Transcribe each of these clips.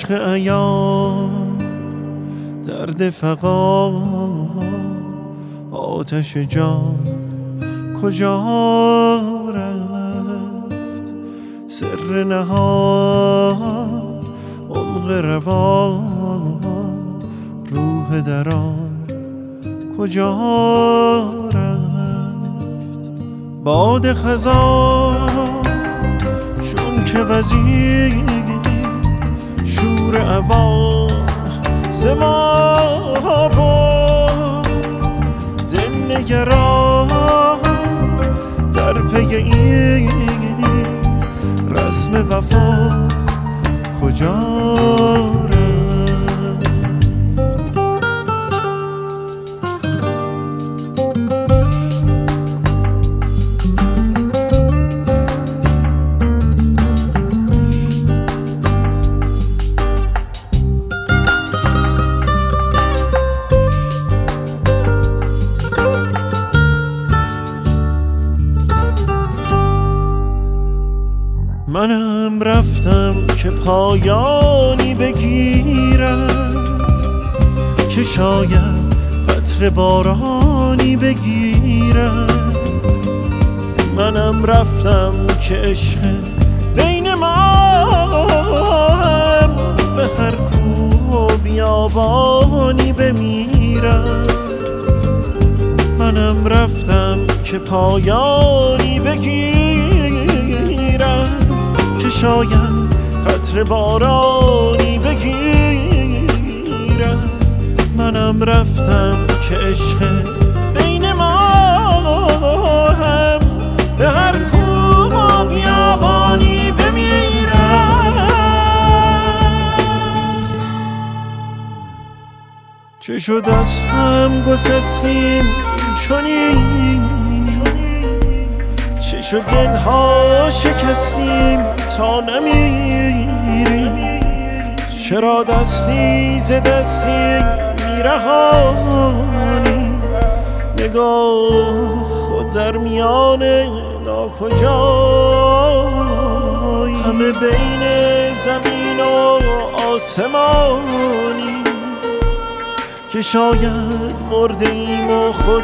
عشق ایام درد فغان آتش جان کجا رفت؟ سر نهان عمق روان روح دران کجا رفت؟ باد خزان چون که وزیر شور اوان ز ما برد، دل نگران در پی این رسم وفا کجا رفت؟ منم رفتم که پایانی بگیرد، که شاید قطره بارانی بگیرد. منم رفتم که عشق بین ما هم به هر کوه و بیابانی بمیرد. منم رفتم که پایانی بگیرد، که شاید قطره بارانی بگیرد. منم رفتم که عشق بین ما هم به هر کوه و بیابانی بمیرد. چه شد از هم گسستیم چنین؟ چه شد دلها شکستیم تا نمیریم؟ چرا دستی ز دستی میرهانی؟ نگاه خود در میان ناکجایی، همه بین زمین و آسمانی، که شاید مرده ایم و خود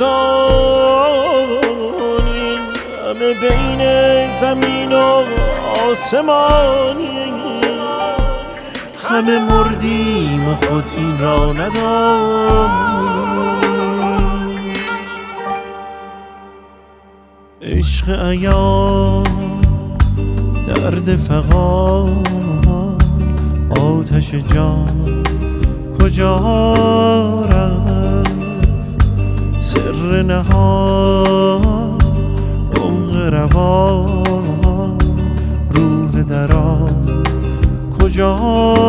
ندانیم. همه بین زمین و آسمانی، همه مردیم و خود این را ندانیم. عشق ایام درد فغان آتش جان کجا رفت؟ سر نهان عمق روان روح دران کجا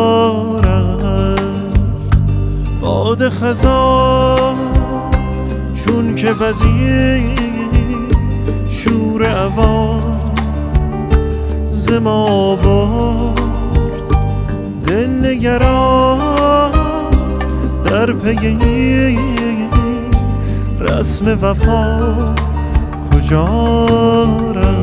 رفت؟ باد خزان چون که وزید شور اوان ز ما برد، دل نگران در پی رسم وفا کجا رفت؟